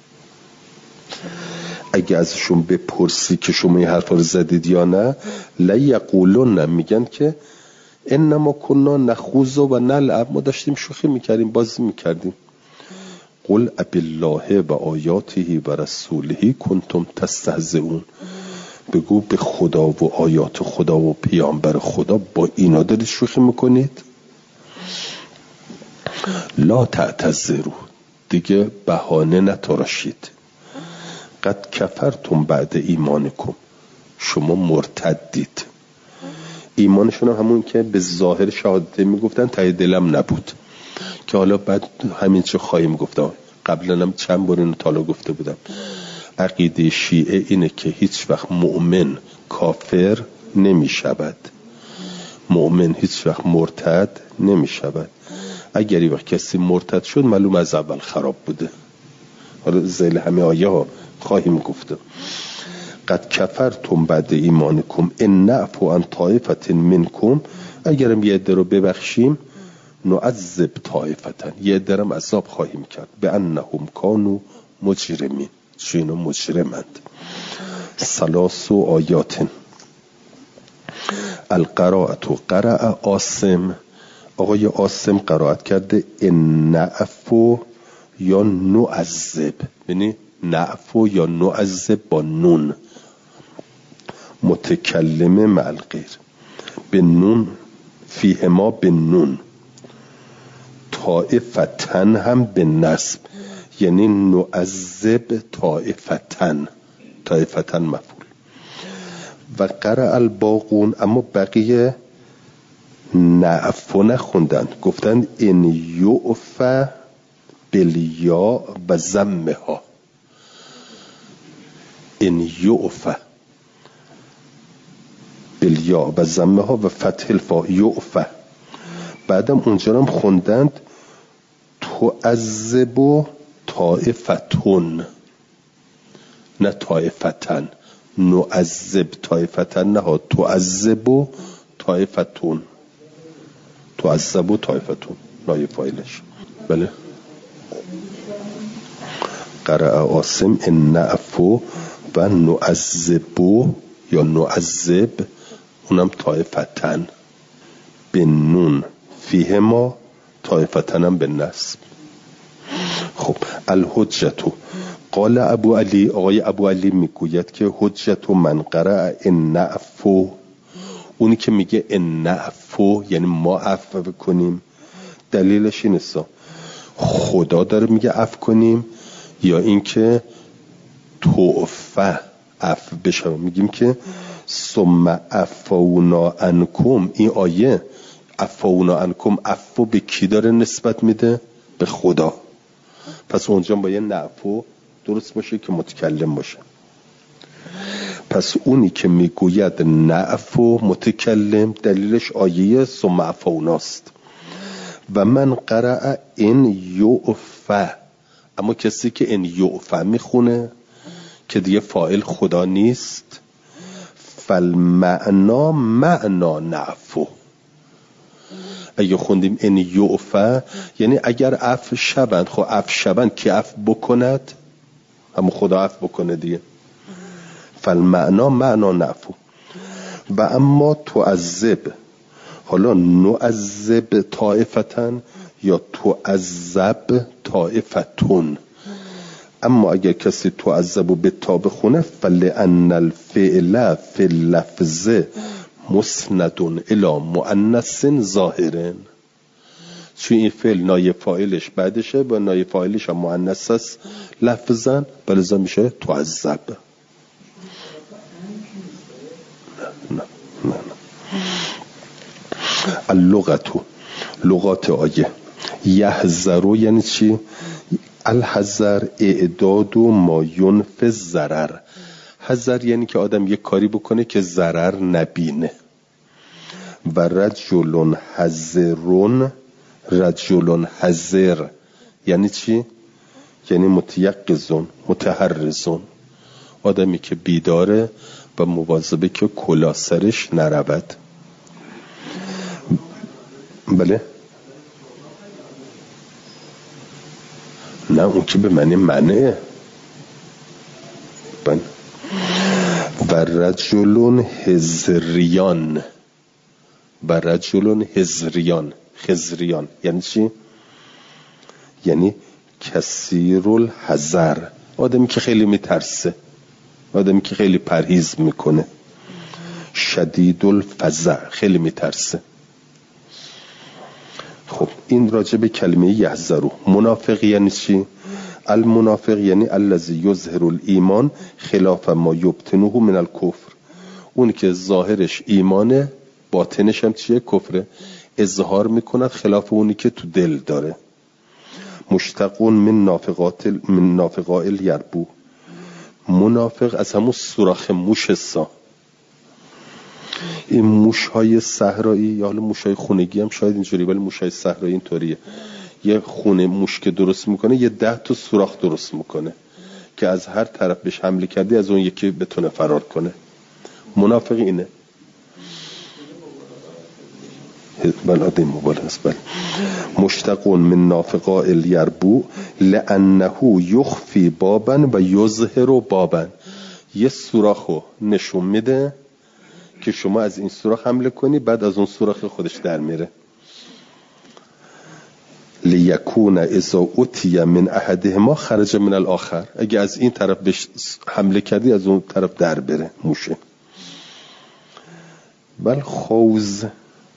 A: اگه ازشون بپرسی که شما این حرفا رو زدید یا نه، لا یقولون، میگن که انما كنا نخوض و نلعب، ما داشتیم شوخی میکردیم، بازی میکردیم. قل ابالله و آیاته و رسوله کنتم تستهزئون، بگو به خدا و آیات خدا و پیامبر خدا با اینا دارید شوخی میکنید. لا تعتذروا، دیگه بهانه نتراشید. قد کفرتم بعد ایمانکم، شما مرتدید. ایمانشون همون که به ظاهر شهادت میگفتن ته دلم نبود، که حالا بعد همین چه خواهیم گفتم، قبلا هم چند بار اینو تالا گفته بودم. عقیده شیعه اینه که هیچ وقت مؤمن کافر نمی شود، مؤمن هیچ وقت مرتد نمی شود. اگر این وقت کسی مرتد شد معلوم از اول خراب بوده، حالا زیل همه آیه ها خواهیم گفتم. قد کفرتم بعد ایمانکم ان نعفو عن طائفة منکم، اگرم یه عده رو ببخشیم نعذب طائفة، یه عده رو عذاب خواهیم کرد، به انهم کانوا مجرمین، چون اینا مجرمند. ثلاث آیات. القراءة قرأ عاصم، آقای عاصم قرائت کرده ان نعفو یا نعذب، یعنی نعفو یا نعذب با نون، متکلمه مع الغیر، به نون فیهما به نون، طائفتن هم به نصب، یعنی نعذب طائفتن، طائفتن مفعول. و قرأ الباقون، اما بقیه نعفو نخوندن، گفتن ان یعفا بالیا و ضمها، ان یعفا بالیا و ضمها و فتح الفا یعفا. بعدم اونجا هم خوندند تعذب طائفتون، نه طائفتن، نعذب طائفتن، نه تعذب طائفتون، تعذب طائفتون نایب فاعلش. بله قرأ عاصم ان نعفو و نعذب یا نعذب، اونم طائفتن به نون فیه ما، طائفتنم به نصب. خب الحجتو قال ابو علی، آقای ابو علی میگوید که حجت من قرأ ان نعفو، اونی که میگه ان نعفو یعنی ما عفو کنیم، دلیلش این است خدا داره میگه عفو کنیم یا اینکه تعفه عفو بشه. میگیم که ثم عفونا عنکم، این آیه عفونا عنکم عفو به کی داره نسبت میده؟ به خدا. پس اونجا باید نعفو درست باشه که متکلم باشه. پس اونی که میگوید نعفو متکلم، دلیلش آیه ثم عفوناست. و من قرأ ان یعفا، اما کسی که ان یعفا میخونه که دیگه فاعل خدا نیست، فالمعنا معنا نعفو. اگه خوندیم ان یعفا یعنی اگر عفو شوند، خب عفو شوند که عفو بکند، اما خدا عفو بکنه دیگه. فالمعنا معنا نعفو. و اما تعذب، حالا نعذب طائفتن یا تعذب طائفتون، اما اگر کسی تعذب به تا بخونه فلأن الفعل فی اللفظ مسند الی مؤنث ظاهر، چون این فعل نایب فاعلش بعدشه و نایب فاعلش هم مؤنث است لفظا، بلذا میشه تعذب. نه. اللغتو، لغات آیه یحذرو یعنی چی؟ الحذر اعداد ما ینفی الضرر. حذر یعنی که آدم یک کاری بکنه که ضرر نبینه. و رجل حذرون، رجل حذر یعنی چی؟ یعنی متیقظون، متحرزون، آدمی که بیداره و مواظبه که کلاه سرش نرود. بله نه اون که به معنی منعه. بله و رجل حذریان، و رجل حذریان، حذریان یعنی چی؟ یعنی کثیر الحذر، آدمی که خیلی میترسه، آدمی که خیلی پرهیز میکنه. شدید الفزع خیلی میترسه. خب این راجع به کلمه یحذرو. منافق یعنی چی؟ المنافق یعنی الذی یظهر الایمان خلاف ما یبطنه من الکفر، اون که ظاهرش ایمانه باطنش هم چیه؟ کفره، اظهار میکند خلاف اونی که تو دل داره. مشتقون من نافقاء الیربو، منافق از همون سوراخ موش سا. این موش‌های صحرایی یا حالا موش‌های خونگی هم شاید اینجوری، ولی موش‌های صحرایی اینطوریه، یه خونه موش که درست میکنه یه 10 تا سوراخ درست میکنه که از هر طرف بهش حمله کردی از اون یکی بتونه فرار کنه. منافق اینه. بلاد این مبالغه است. بله مشتقون من نافقاء الیربو لانه یخفی بابا و یظهر بابا، یه سوراخو نشون میده که شما از این سوراخ حمله کنی، بعد از اون سوراخ خودش در میره. لیکون اذا اتی من احدهما خرج من الاخر، اگه از این طرف بهش حمله کردی از اون طرف در بره موشه. بل خوز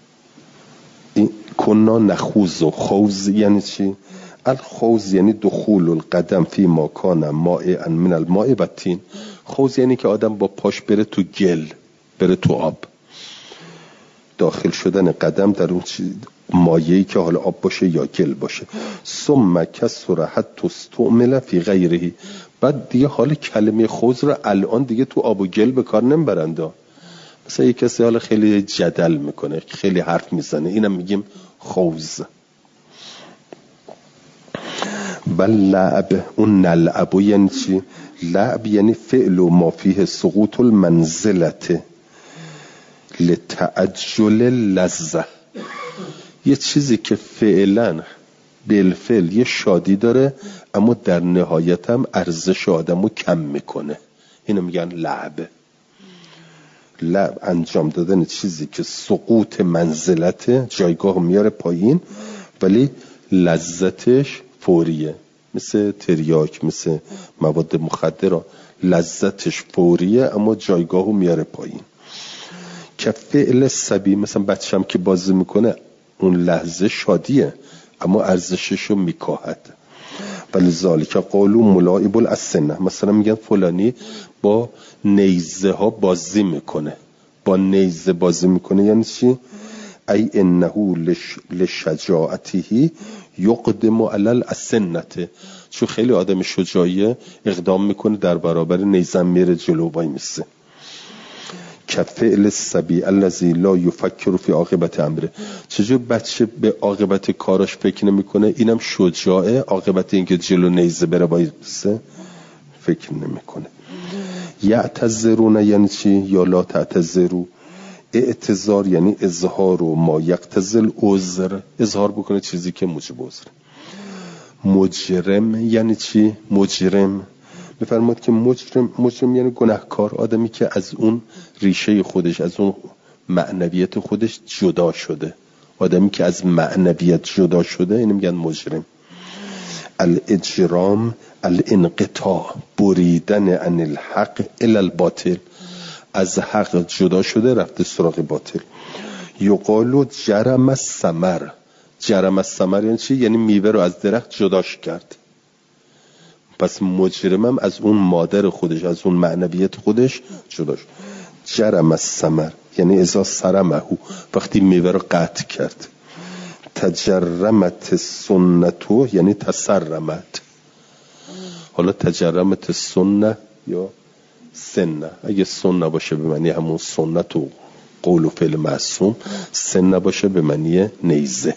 A: کنا نخوز، و خوز یعنی چی؟ الخوز یعنی دخول القدم فی ما کان مائعا من الماء و الطین. خوز یعنی که آدم با پاش بره تو گل، بره تو آب. داخل شدن قدم در اون مایه‌ای که حالا آب باشه یا گل باشه. ثم کسر حتی استعمل فی غیره. بعد دیگه حال کلمه خوض رو الان دیگه تو آب و گل به کار نمیبرند. مثلا یک کسی حالا خیلی جدل میکنه، خیلی حرف میزنه، اینم میگیم خوض. بل لعب، اون نلعب یعنی چی؟ لعب یعنی فعل و ما فیه سقوط المنزلته لتعجل لذه. یه چیزی که فعلا بالفعل یه شادی داره اما در نهایت هم ارزش آدمو کم میکنه، اینو میگن لعب. لعب انجام دادن چیزی که سقوط منزلته، جایگاه میاره پایین ولی لذتش فوریه، مثل تریاک، مثل مواد مخدر، لذتش فوریه اما جایگاهو میاره پایین. که فعل سبی، مثلا بچه‌م که بازی میکنه اون لحظه شادیه اما ارزششو میکاهد. ولی ذالک قالوا ملاعب السنه، مثلا میگن فلانی با نیزه ها بازی میکنه. با نیزه بازی میکنه یعنی چی؟ ای انه لشجاعته یقدم علی السنه، چون خیلی آدم شجاعیه اقدام میکنه در برابر نیزه میره جلو وای میسه. کفعل السبی الذی لا یفکر فی عاقبت امره، چجور بچه به عاقبت کاراش فکر نمیکنه، اینم شجاعه، عاقبت اینکه جلو نیزه بره وایسه فکر نمیکنه. یعتذرون یعنی چی؟ یا لا تعتذروا. اعتذار یعنی اظهار و ما یقتضی العذر، اظهار بکنه چیزی که موجب عذر. مجرم یعنی چی؟ مجرم بفرماد که مجرم یعنی گناهکار، آدمی که از اون ریشه خودش، از اون معنویت خودش جدا شده. آدمی که از معنویت جدا شده اینو میگن مجرم. الاجرام الانقطاع، بریدن عن الحق الی الباطل، از حق جدا شده رفته سراغ باطل. یقالو جرم الثمر، جرم الثمر یعنی چی؟ یعنی میوه رو از درخت جداش کرد. پس مجرمم از اون مادر خودش، از اون معنویت خودش جداش. جرم الثمر یعنی اذا سرمه، وقتی میوه رو قطع کرد. تجرمت السنة یعنی تسرمت. حالا تجرمت السنة یا سنه، اگه سنه باشه به معنی همون سنت و قول و فعل معصوم، سنه باشه به معنی نیزه.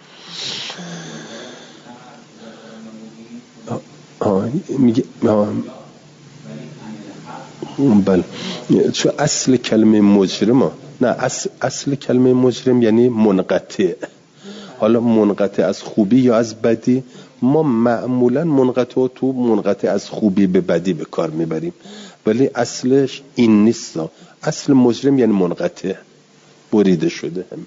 A: میگه بله، چون اصل کلمه مجرم نه، اصل کلمه مجرم یعنی منقطع. حالا منقطع از خوبی یا از بدی، ما معمولا منقطع تو منقطع از خوبی به بدی به کار میبریم، ولی اصلش این نیست. اصل مجرم یعنی منقطع، بریده شده هم.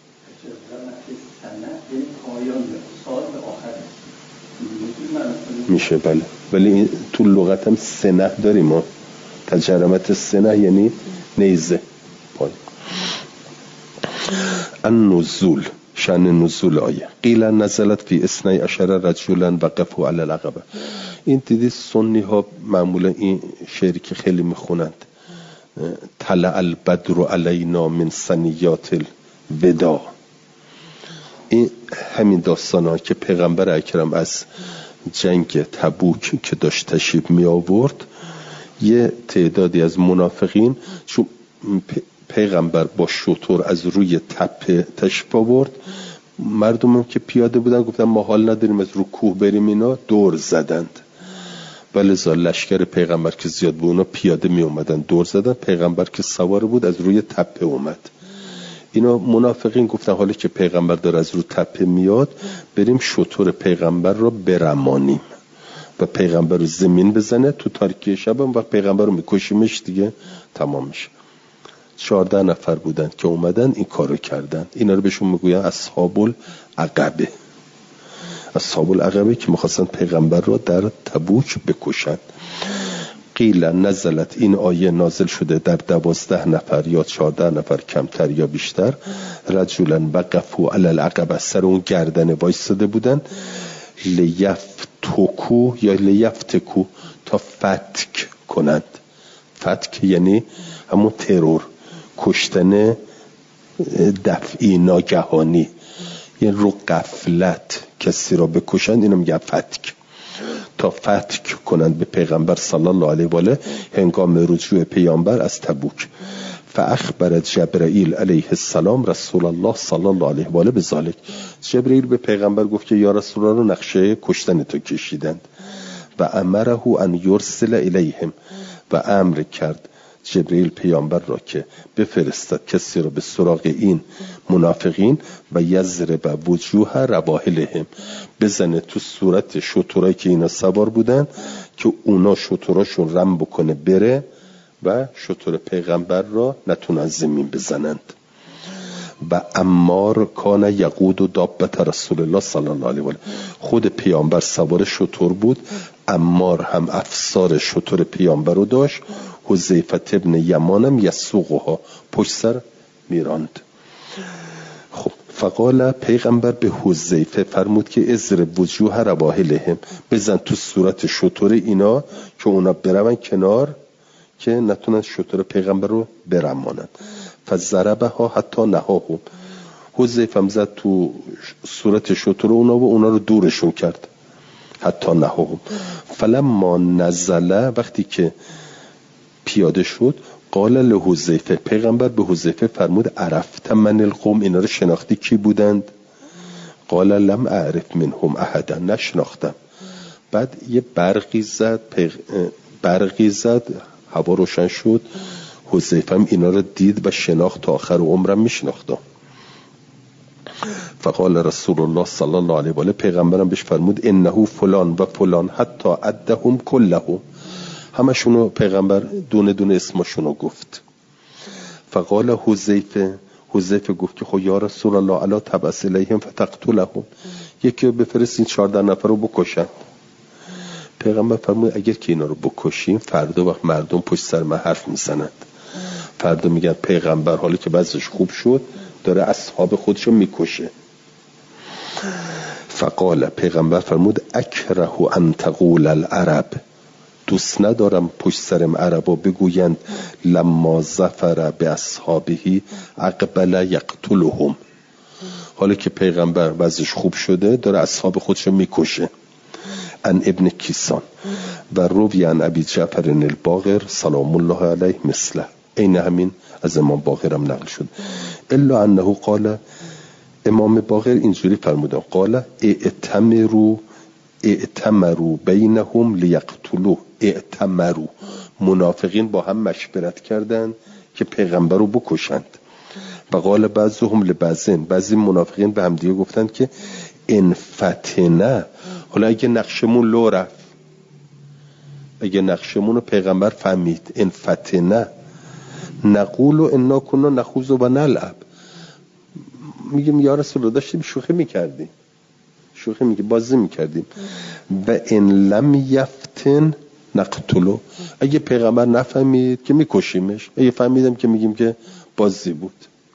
A: میشه بله، ولی تو لغت هم سنه داریم ما. تجرمت سنه یعنی نیزه پای. النزول، شأن نزول آیه. قیل نزلت فی 12 رجلا وقفوا علی العقبه. این دیدی سنی ها معمولا این شعری که خیلی میخونند، طلع البدر علینا من ثنیات الوداع، این همین داستان ها که پیغمبر اکرم از جنگ تبوک که داشت تشریف می آورد، یه تعدادی از منافقین چون پیغمبر با شتر از روی تپه تشریف آورد، مردم هم که پیاده بودن گفتن ما حال نداریم از رو کوه بریم، اینا دور زدند. ولذا لشکر پیغمبر که زیاد بود اونا پیاده می اومدن دور زدن، پیغمبر که سوار بود از روی تپه اومد. اینا منافقین گفتن حالا که پیغمبر داره از رو تپه میاد بریم شتر پیغمبر رو برمانیم و پیغمبر رو زمین بزنه تو تاریکی شب و پیغمبر رو میکشیمش دیگه تمام میشه. 14 نفر بودن که اومدن این کارو کردن. اینا رو بهشون میگوین اصحاب العقبه. اصحاب العقبه که میخواستن پیغمبر رو در تبوک بکشن. قیل نزلت، این آیه نازل شده در 12 نفر یا 14 نفر کمتر یا بیشتر، رجلا وقفوا علی العقبه، سر اون گردن وایساده بودن، لیفتکو یا لیفتکو، تا فتک کنند. فتک یعنی همون ترور، کشتن دفعی ناگهانی، یعنی رو غفلت کسی را بکشند، اینو میگن فتک. تا فتک کنند به پیغمبر صلی الله علیه و آله هنگام رجوع پیامبر از تبوک. فاخبر جبرائیل علیه السلام رسول الله صلی الله علیه و آله بذالک. جبرائیل به پیغمبر گفت که یا رسول الله نقشه کشتن تو کشیدند. و امره ان یرسل الیهم، و امر کرد جبرئیل پیامبر را که بفرستد کسی را به سراغ این منافقین و یضرب وجوه رواحلهم، بزنه تو صورت شترایی که اینا سوار بودن که اونا شتراشون رم بکنه بره و شتر پیغمبر را نتونن زمین بزنند. و عمار کان یقود و دابت رسول الله صلی الله علیه و آله، خود پیامبر سوار شتر بود، عمار هم افسار شتر پیامبر رو داشت، حذیفه ابن یمانم یسوقها پشت سر میراند. خب فقال پیغمبر به حذیفه فرمود که اضرب وجوه رواحلهم، بزن تو صورت شتر اینا که اونا برون کنار که نتونن شتر پیغمبر رو برمانند. فضربها حتی نهاهم، حذیفه هم زد تو صورت شتر اونا و اونا رو دورشون کرد حتی نهاهم. فلما نزله، وقتی که پیاده شد، قال لحذیفه، پیغمبر به حذیفه فرمود عرفت من القوم، اینا رو شناختی کی بودند؟ قال لم اعرف منهم احدا، نشناختم. بعد یه برقی زد هوا روشن شد، حذیفه هم اینا رو دید و شناخت، تا آخر عمرم میشناختم. فقال رسول الله صلی الله علیه و آله، پیغمبرم بهش فرمود انه فلان و فلان حتی عدهم كلهم، همشونو پیغمبر دونه دونه اسمشونو گفت. فقال حذیفه گفت که خب یا رسول الله الا تبعث الیهم فتقتلهم، یکی رو بفرستین 14 نفر رو بکشن. پیغمبر فرمود اگر که اینا رو بکشیم فردا وقت مردم پشت سر من حرف میزنند، فردا میگن پیغمبر حالی که وضعش خوب شد داره اصحاب خودشو میکشه. فقال، پیغمبر فرمود اکره ان تقول العرب، دوست ندارم پشت سرم عربا بگویند لما ظفر به اصحابه اقبل یقتلهم، حالی که پیغمبر وضعش خوب شده داره اصحاب خودشو میکشه. ان ابن کیسان و روی عن ابی جعفر الباقر سلام الله علیه مثله، این همین از امام باقر هم نقل شد. الا انه قال، امام باقر اینجوری فرمودن قال اعتمروا بینهم لیقتلوه، اعتمروا، منافقین با هم مشورت کردند که پیغمبر رو بکشند. و قال بعضهم لبعضن، بعضی منافقین به هم دیگه گفتند که ان فتنه، حالا اگه نقشمون لو رفت، اگه نقشمون رو پیغمبر فهمید، ان فتنه نقول و انا کنا نخوض و نلعب، میگیم یا رسول الله داشتیم شوخی میکردیم، بازی میکردیم. و ان لم یفتن نقتلو، اگه پیغمبر نفهمید که میکشیمش، اگه فهمیدم که میگیم که بازی بود.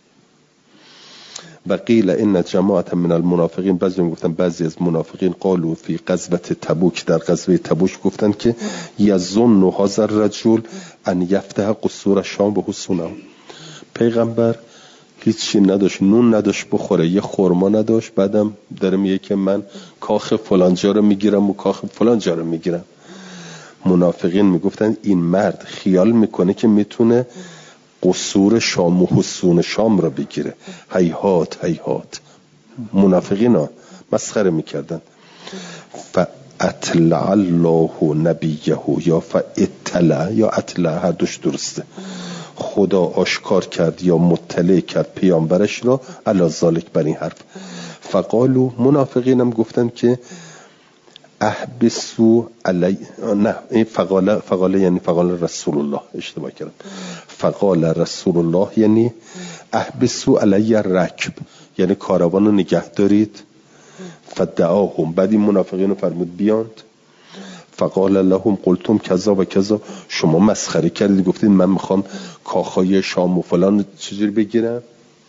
A: و قیل ان جماعت من المنافقین، بعضی از منافقین قالوا فی غزوه تبوک، در غزوه تبوک گفتند که یظن هذا الرجل ان یفتح قصور شام و حصونهم، پیغمبر هیچی نداشت، نون نداشت بخوره، یه خرما نداشت، بعدم داره میگه که من کاخ فلانجا رو میگیرم و کاخ فلانجا رو میگیرم. منافقین میگفتن این مرد خیال میکنه که میتونه قصور شام و حصون شام رو بگیره. هیهات منافقین ها مسخره میکردن. فاطلع الله نبیه، یا فاطلع یا اطلع، هر دوش درسته، خدا آشکار کرد یا مطلع کرد پیامبرش را علی ذالک، بر این حرف. فقالو، منافقین هم گفتن که احبسو علی، نه این فقال یعنی فقال رسول الله، اشتباه کردم، فقال رسول الله یعنی احبسو علی رکب، یعنی کاروان رو نگه دارید. فدعاهم، بعد این منافقین فرمود بیاند. فقال لهم قلتم کذا و کذا، شما مسخره کردید گفتید من میخوام کاخای شام و فلان چجوری بگیرم.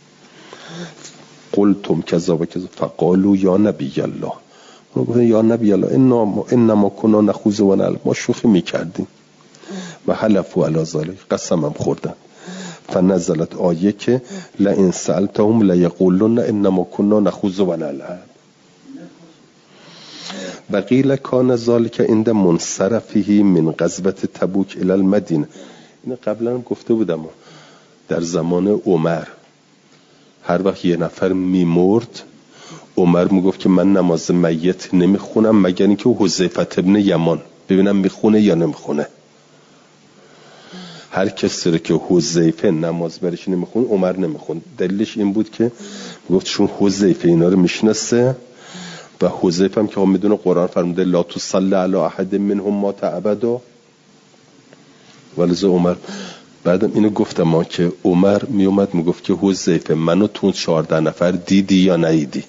A: قلتم کذا و کذا فقالوا یا نبی الله، ما گفتن یا نبی الله انما کنا نخوض و نلعب، ما شوخی میکردیم. و حلفوا علی ذلک، قسمم خوردن. فنزلت آیه که لئن سألتهم لیقولن انما كنا نخوض و نلعب و قیل کان ذلک عند منصرفه من غزوة تبوک الی المدینه. این قبلا هم گفته بودم در زمان عمر هر وقت یه نفر میمرد عمر میگفت که من نماز میت نمیخونم مگر اینکه حذیفه ابن یمان ببینم میخونه یا نمیخونه. هر کسی رو که حذیفه نماز برش نمیخونه عمر نمیخونه. دلیلش این بود که میگفت چون حذیفه اینا رو میشناسه و حذیفه هم که هم میدونه قرآن فرموده لا تصلی علی احد منهم مات ابدا. ولذا عمر بعدم اینو گفتم ما که عمر میومد میگفت که حذیفه منو تو 14 نفر دیدی یا ندیدی.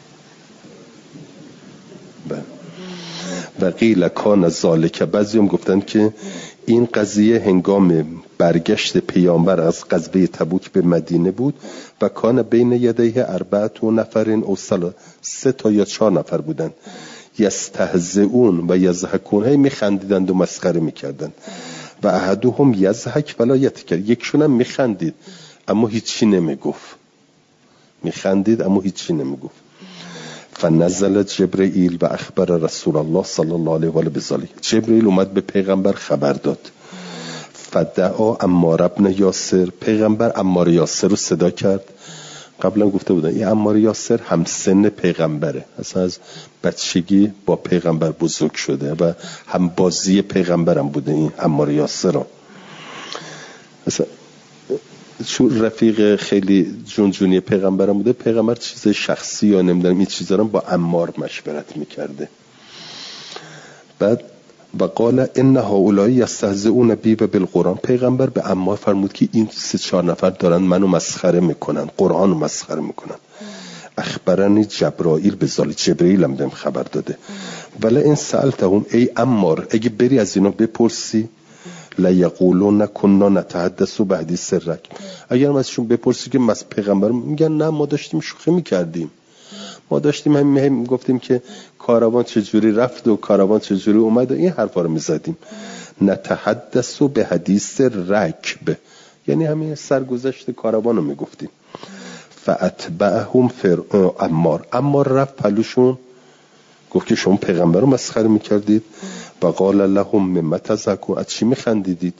A: و قیل کان ذالک، بعضی هم گفتن که این قضیه هنگام برگشت پیامبر از غزوه تبوک به مدینه بود و کان بین یدیه 4 نفر او 3 تا یا 4 نفر بودن یستهزئون و یضحکون، هی میخندیدند و مسخره میکردند. و احدهم یضحک ولا یتکلم، یکشون هم میخندید اما هیچی نمیگفت، میخندید اما هیچی نمیگفت. فنزل جبرئیل و اخبر رسول الله صلی الله علیه و آله بذلک، جبرئیل اومد به پیغمبر خبر داد. فدعا عمار ابن یاسر، پیغمبر عمار یاسر رو صدا کرد. قبلا گفته بودن این عمار یاسر همسن پیغمبره، اصلا از بچگی با پیغمبر بزرگ شده و هم بازی پیغمبرم بوده این عمار یاسر رو. اصلا چون رفیق خیلی جونجونی پیغمبرم بوده، پیغمبر چیز شخصی یا نمیدونم این چیزا رو با عمار مشورت میکرده. بعد و قال ان هؤلاء یستهزئون بی و بالقرآن، پیغمبر به عمار فرمود که این 3-4 نفر دارن منو مسخره میکنن، قرآن رو مسخره میکنن. اخبرنی جبرائیل به ذلک، جبرائیل هم بهم خبر داده. ولی این سألتهم، ای عمار اگه بری از اینا بپرسی لیقولون کنا نتحدث بحدیث رک، اگر ازشون بپرسی که مس پیغمبر میگن نه ما داشتیم شوخی میکردیم، ما داشتیم هم گفتیم که کاروان چجوری رفت و کاروان چجوری اومد و این حرفا رو میزدیم. نتحدث به حدیث رکب یعنی همین سرگذشت کاروان رو میگفتیم. فاتبعهم عمار رفت پلوشون گفت که شما پیغمبر رو مسخره میکردید. و قال لهم مما تضحكون، از چی میخندیدید؟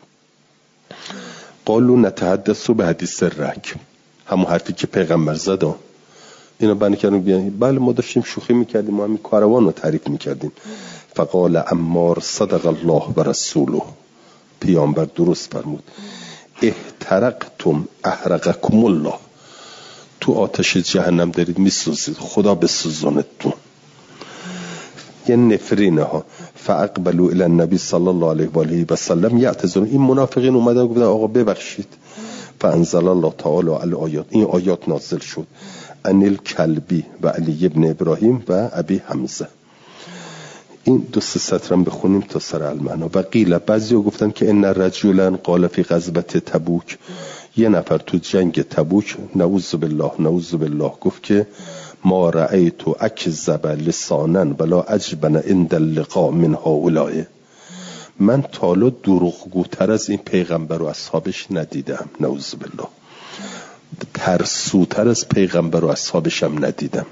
A: قالوا نتحدث به حدیث رکب، همون حرفی که پیغمبر زد. اینا بنی کردن بیان بله ما داشتیم شوخی میکردیم، ما همین کاروان رو تعریف میکردیم. فقال عمار صدق الله و رسوله، پیامبر درست فرمود. احترقتم احرقکم الله، تو آتش جهنم دارید میسوزید، خدا بسوزونتون. یه نفرینه ها. فاقبلوا الی النبی صلی الله علیه و آله و سلم یعتذرون، این منافقین اومدن گفتن آقا ببخشید. فانزل الله تعالی الآیات، این آیات نازل شد. انیل کلبی و علی ابن ابراهیم و ابی حمزه. این 2-3 سطرم بخونیم تا سر المعنا. و قیل، بعضی ها گفتن که ان رجلا قال فی غزوه تبوک، یه نفر تو جنگ تبوک نعوذ بالله گفت که ما رأیت اکذب لسانا ولا اجبن عند اللقاء من هؤلاء، من تالا دروغگوتر از این پیغمبر و اصحابش ندیدم، نعوذ بالله ترسوتر از پیغمبر و اصحابش هم ندیدم.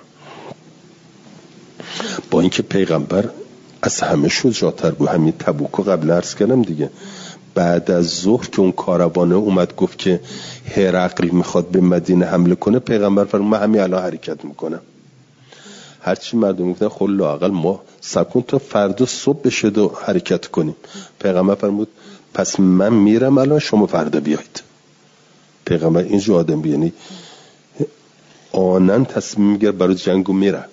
A: با اینکه پیغمبر از همه شجاعتر بود. همین تبوکو قبل عرض کردم دیگه، بعد از ظهر که اون کاروانه اومد گفت که هرقل میخواد به مدینه حمله کنه، پیغمبر فرمود من همین الان حرکت میکنم. هرچی مردم گفتن خب لااقل ما سکون تا فردا صبح بشه و حرکت کنیم. پیغمبر فرمود پس من میرم الان، شما فردا بیایید. پیغمبر اینجور آدم بود، یعنی آنن تصمیم میگیره برای جنگو میره.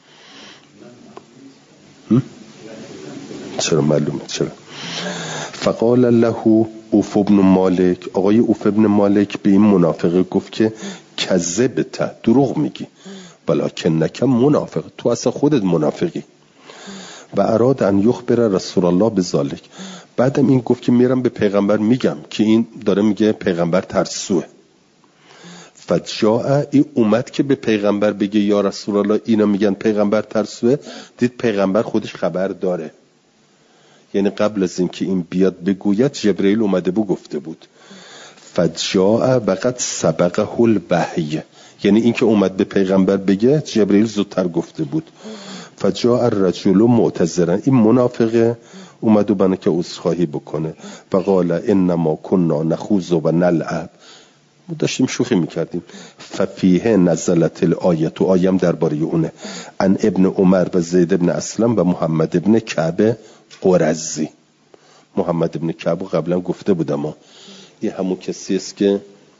A: چرا معلومه چرا. فقال له اوف ابن مالک، آقای اوف ابن مالک به این منافقه گفت که کذبت، دروغ میگی، ولکنک منافق، تو اصلا خودت منافقی. و اراد ان یخبر رسول الله بذلک، بعدم این گفت که میرم به پیغمبر میگم که این داره میگه پیغمبر ترسوه. فجاء، این اومد که به پیغمبر بگه یا رسول الله اینا میگن پیغمبر ترسوه، دید پیغمبر خودش خبر داره. یعنی قبل از این که این بیاد بگوید جبرئیل اومده بود گفته بود. فجاء وقد سبقه الوحی، یعنی این که اومد به پیغمبر بگه جبرئیل زودتر گفته بود. فجاء الرجل معتذرا، این منافقه اومد و بنا که عذرخواهی بکنه. و قال انما كنا نخوض و نلعب، ما داشتیم شوخی میکردیم. ففیه نزلت الآیه، تو آیم درباره اونه. ان ابن عمر و زید ابن اسلم و محمد ابن کعب قرظی. محمد ابن کعب قبلا گفته بودم این همون کسی است که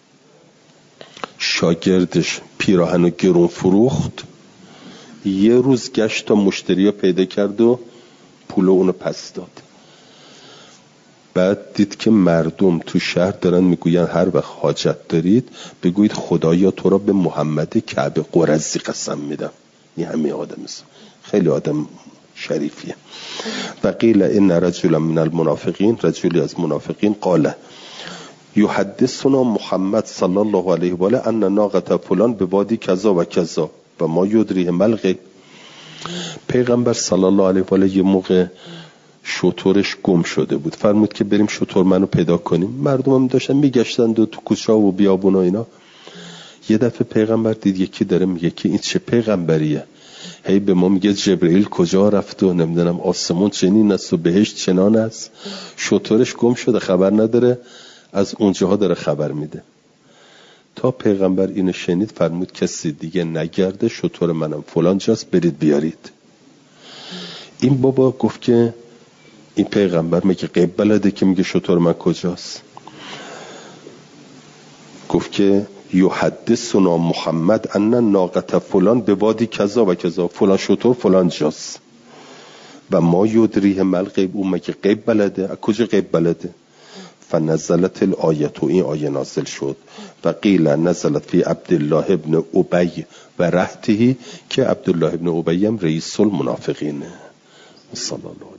A: شاگردش پیراهن و گرون فروخت، یه روز گشت تا مشتری پیدا کرد و پول اونو پس داد. بعد دید که مردم تو شهر دارن میگوین هر وقت حاجت دارید بگویید خدایا تو را به محمد کعب قرظی قسم میدم. این همه آدم است، خیلی آدم شریفیه. و قیل ان رجلا من المنافقین، رجلی از منافقین، قال یحدثنا محمد صلی الله علیه و آله ان ناقه فلان به وادی کذا و کذا و ما یدریه ملغه. پیغمبر صلی الله علیه و آله یه موقع شترش گم شده بود، فرمود که بریم شتر منو پیدا کنیم. مردم هم داشتن میگشتند و تو کوچه و بیابون و اینا. یه دفعه پیغمبر دید یکی داره میگه که این چه پیغمبریه، هی به ما میگه جبرئیل کجا رفت و نمیدونم آسمون چنین است و بهشت چنان است. شترش گم شده، خبر نداره، از اونجاها داره خبر میده. تا پیغمبر اینو شنید فرمود کسی دیگه نگرده، شتر منم فلان جاست، برید بیارید. این بابا گفت که این پیغمبر میگه غیب بلده که میگه شتر من کجاست؟ گفت که یحدثنا محمد ان ناقه فلان به وادی کذا و کذا، فلان شتر فلان جاست. و ما یدریه مل غیب، اون مگه غیب بلده؟ از کجا غیب بلده؟ فنزلت الآیه، این آیه نازل شد. و قیل نزلت فی عبدالله ابن ابی و رهته، که عبدالله ابن ابی هم رئیس المنافقینه. صلی الله